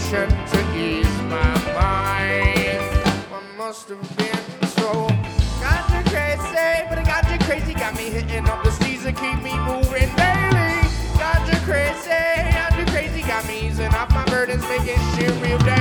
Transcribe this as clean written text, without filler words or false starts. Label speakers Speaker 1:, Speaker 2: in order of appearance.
Speaker 1: potion to ease my mind. I must have been so got you crazy, but I got you crazy. Got me hitting up the steez and keep me moving daily. Got you crazy, got me easing off my burdens, making shit real.